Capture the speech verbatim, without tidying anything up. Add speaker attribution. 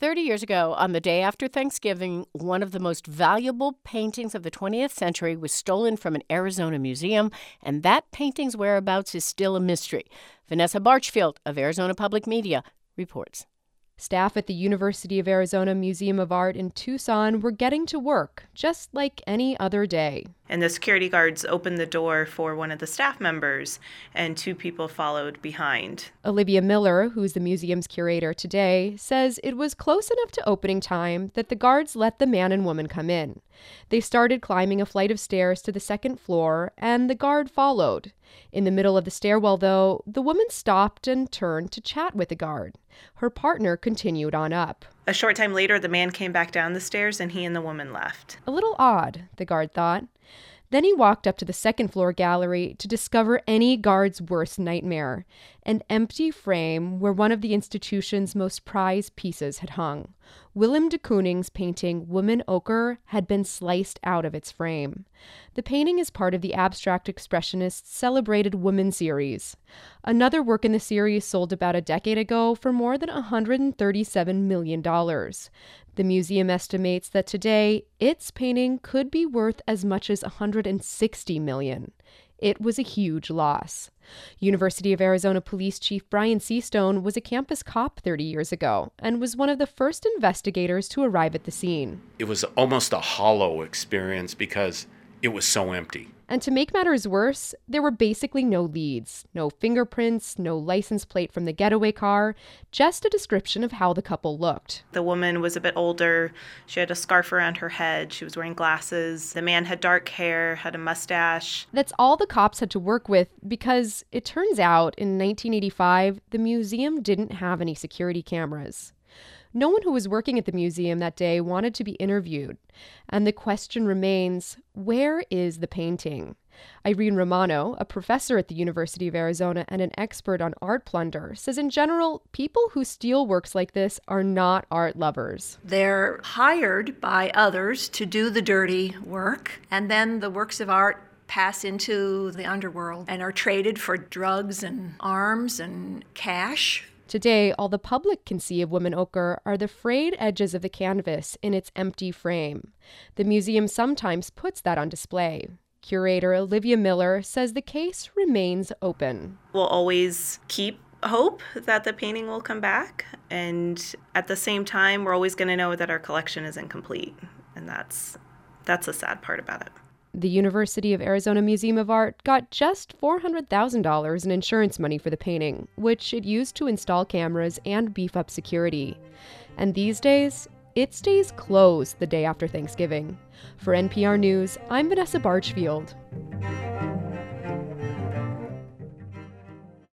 Speaker 1: thirty years ago, on the day after Thanksgiving, one of the most valuable paintings of the twentieth century was stolen from an Arizona museum, and that painting's whereabouts is still a mystery. Vanessa Barchfield of Arizona Public Media reports.
Speaker 2: Staff at the University of Arizona Museum of Art in Tucson were getting to work, just like any other day.
Speaker 3: And the security guards opened the door for one of the staff members, and two people followed behind.
Speaker 2: Olivia Miller, who's the museum's curator today, says it was close enough to opening time that the guards let the man and woman come in. They started climbing a flight of stairs to the second floor, and the guard followed. In the middle of the stairwell, though, the woman stopped and turned to chat with the guard. Her partner continued on up.
Speaker 3: A short time later, the man came back down the stairs, and he and the woman left.
Speaker 2: A little odd, the guard thought. Then he walked up to the second floor gallery to discover any guard's worst nightmare, an empty frame where one of the institution's most prized pieces had hung. Willem de Kooning's painting Woman Ochre had been sliced out of its frame. The painting is part of the Abstract Expressionists' celebrated Woman series. Another work in the series sold about a decade ago for more than one hundred thirty-seven million dollars. The museum estimates that today, its painting could be worth as much as one hundred sixty million dollars. It was a huge loss. University of Arizona Police Chief Brian Seastone was a campus cop thirty years ago and was one of the first investigators to arrive at the scene.
Speaker 4: It was almost a hollow experience because it was so empty.
Speaker 2: And to make matters worse, there were basically no leads, no fingerprints, no license plate from the getaway car, just a description of how the couple looked.
Speaker 3: The woman was a bit older. She had a scarf around her head. She was wearing glasses. The man had dark hair, had a mustache.
Speaker 2: That's all the cops had to work with because it turns out in nineteen eighty-five, the museum didn't have any security cameras. No one who was working at the museum that day wanted to be interviewed. And the question remains, where is the painting? Irene Romano, a professor at the University of Arizona and an expert on art plunder, says in general, people who steal works like this are not art lovers.
Speaker 5: They're hired by others to do the dirty work, and then the works of art pass into the underworld and are traded for drugs and arms and cash.
Speaker 2: Today, all the public can see of Woman Ochre are the frayed edges of the canvas in its empty frame. The museum sometimes puts that on display. Curator Olivia Miller says the case remains open.
Speaker 3: We'll always keep hope that the painting will come back, and at the same time, we're always going to know that our collection is incomplete, and that's that's the sad part about it.
Speaker 2: The University of Arizona Museum of Art got just four hundred thousand dollars in insurance money for the painting, which it used to install cameras and beef up security. And these days, it stays closed the day after Thanksgiving. For N P R News, I'm Vanessa Barchfield.